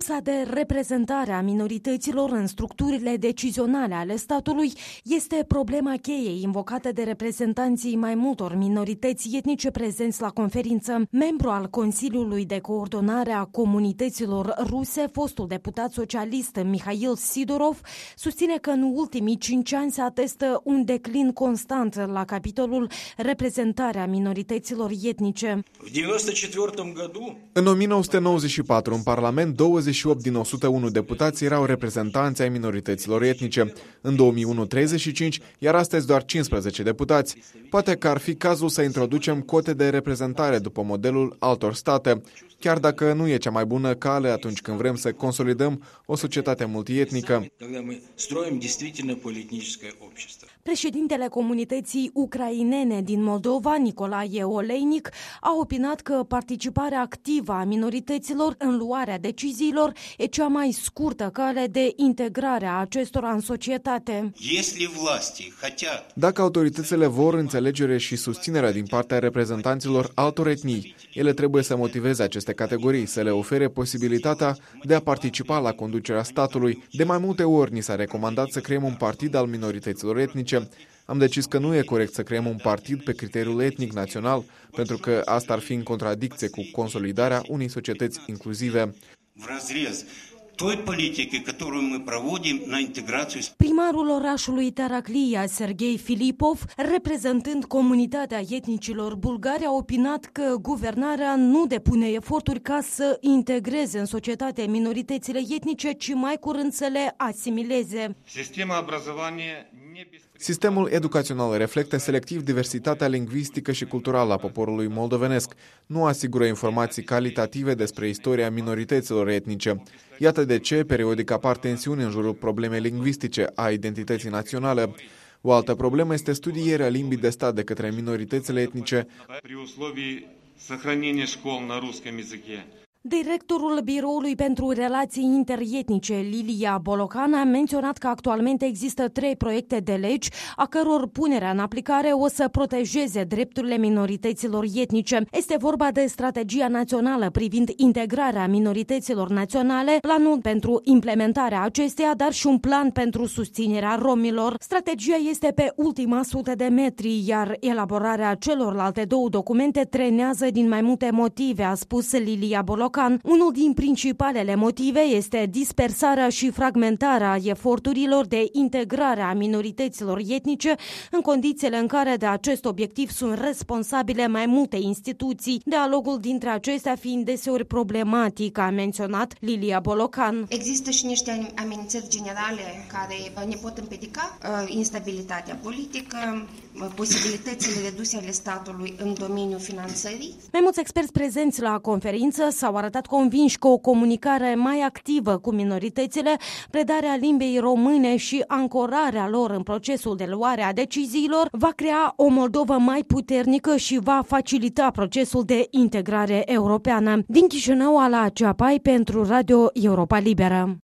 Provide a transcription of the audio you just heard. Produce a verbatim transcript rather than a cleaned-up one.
Lipsa de reprezentare a minorităților în structurile decizionale ale statului este problema cheie invocată de reprezentanții mai multor minorități etnice prezenți la conferință. Membru al Consiliului de Coordonare a Comunităților Ruse, fostul deputat socialist Mihail Sidorov susține că în ultimii cinci ani se atestă un declin constant la capitolul reprezentarea minorităților etnice. În o mie nouă sute nouăzeci și patru, în Parlament, douăzeci și opt din o sută unu deputați erau reprezentanți ai minorităților etnice. În două mii unu, treizeci și cinci, iar astăzi doar cincisprezece deputați. Poate că ar fi cazul să introducem cote de reprezentare după modelul altor state, chiar dacă nu e cea mai bună cale atunci când vrem să consolidăm o societate multietnică. Președintele comunității ucrainene din Moldova, Nicolae Oleinic, a opinat că participarea activă a minorităților în luarea deciziilor e cea mai scurtă cale de integrare a acestora în societate. Dacă autoritățile vor înțelegere și susținerea din partea reprezentanților altor etnii, ele trebuie să motiveze aceste categorii, să le ofere posibilitatea de a participa la conducerea statului. De mai multe ori ni s-a recomandat să creăm un partid al minorităților etnice. Am decis că nu e corect să creăm un partid pe criteriul etnic național, pentru că asta ar fi în contradicție cu consolidarea unei societăți inclusive. Primarul orașului Taraclia, Serghei Filipov, reprezentând comunitatea etnicilor bulgari, a opinat că guvernarea nu depune eforturi ca să integreze în societate minoritățile etnice, ci mai curând să le asimileze. Sistemul educațional reflectă selectiv diversitatea lingvistică și culturală a poporului moldovenesc. Nu asigură informații calitative despre istoria minorităților etnice. Iată de ce periodic apar tensiuni în jurul problemei lingvistice a identității naționale. O altă problemă este studierea limbii de stat de către minoritățile etnice. Directorul Biroului pentru Relații Interetnice, Lilia Bolocan, a menționat că actualmente există trei proiecte de legi, a căror punerea în aplicare o să protejeze drepturile minorităților etnice. Este vorba de strategia națională privind integrarea minorităților naționale, planul pentru implementarea acesteia, dar și un plan pentru susținerea romilor. Strategia este pe ultima sută de metri, iar elaborarea celorlalte două documente trenează din mai multe motive, a spus Lilia Bolocan. Unul din principalele motive este dispersarea și fragmentarea eforturilor de integrare a minorităților etnice în condițiile în care de acest obiectiv sunt responsabile mai multe instituții, dialogul dintre acestea fiind deseori problematic, a menționat Lilia Bolocan. Există și niște amenințări generale care ne pot împiedica instabilitatea politică, posibilitățile reduse ale statului în domeniul finanțării. Mai mulți experți prezenți la conferință s-au arătat convinși că o comunicare mai activă cu minoritățile, predarea limbei române și ancorarea lor în procesul de luare a deciziilor va crea o Moldovă mai puternică și va facilita procesul de integrare europeană. Din Chișinău, Ala Ceapai pentru Radio Europa Liberă.